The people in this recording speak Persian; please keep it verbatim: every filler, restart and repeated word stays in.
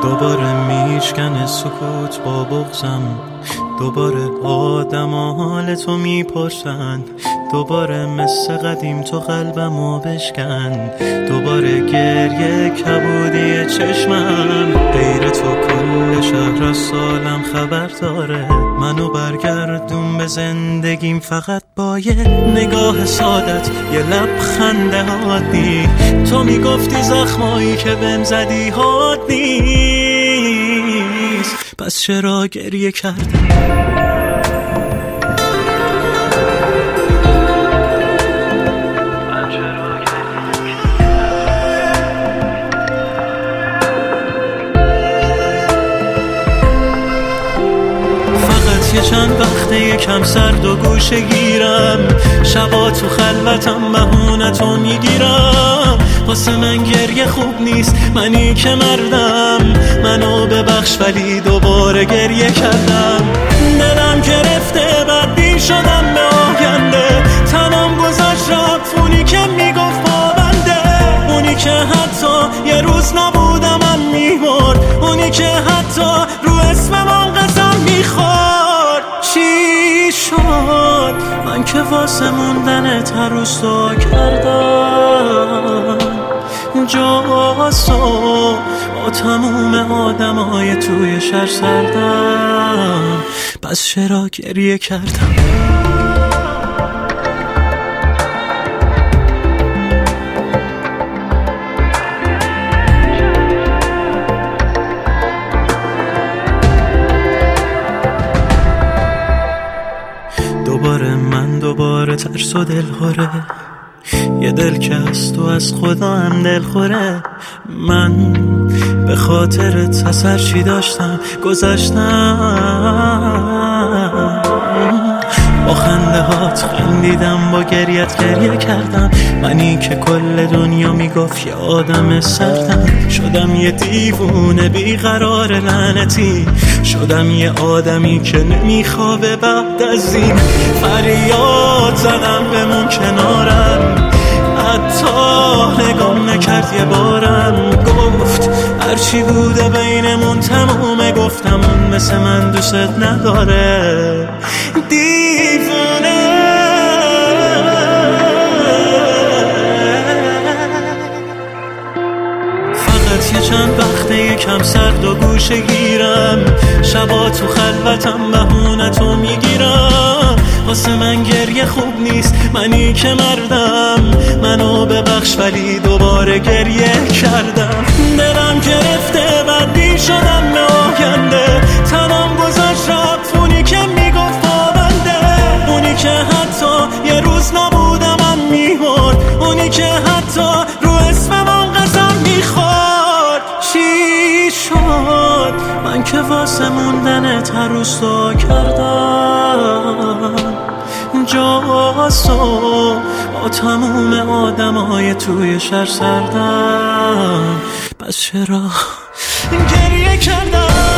دوباره میشکنه سکوت با بغضم، دوباره آدم حال تو میپرسن، دوباره مثل قدیم تو قلبمو بشکن، دوباره گریه کبودی چشمم. غیر تو کل شهر از سالم خبر داره، منو برگردون به زندگیم فقط با یه نگاه سادت، یه لبخند عادی. تو میگفتی زخمایی که بهم زدی حاد نیست، پس چرا گریه کردم؟ یه چند وقته یکم سرد و گوشه گیرم، شبا تو خلوتم بهونتو میگیرم. واسه من گریه خوب نیست، منی که مردم، منو ببخش ولی دوباره گریه کردم. دلم گرفته بدبین شدم به آینده، تنم گذاشت رفت اونی که میگفت پابنده، اونی که حتی یه روز نبودم من میمرد، اونی که حتی رو اسمم قسم میخورد. چی شد من که واسه موندن تروس دعا کردم، جاسو با تموم آدم های توی شهر سردم، پس چرا گریه کردم؟ دوباره من دوباره ترس و دل خوره، یه دل که از تو از خدا هم دل خوره. من به خاطر تسر چی داشتم گذاشتم، با خنده هات خندیدم، با گریت گریه کردم. منی که کل دنیا میگفت یه آدم سردم، شدم یه دیوونه بیقرار لعنتی، شدم یه آدمی که نمیخوابه بعد از این. فریاد زدم بمون کنارم، حتی نگام نکرد یه بارم، گفت هرچی بوده بینمون تمومه، گفتم اون مثل من دوست نداره. دیوونه فقط یه چند وقته یکم سرد و گوشه گیرم، شبا تو خلوتم بهونتو میگیرم. واسه من گریه خوب نیست، منی که مردم، منو ببخش ولی دوباره گریه کردم. دلم گرفته بدبین شدم به آینده، تنم گذاشت رفت اونی که میگفت پابنده، اونی که حتی یه روز نبودم من میمرد، اونی که حتی رو اسمم قسم میخورد. چی شد من که واسه موندن تروس دعا کردم، جاسو با تموم آدم های توی شهر سردم، پس چرا گریه کردم؟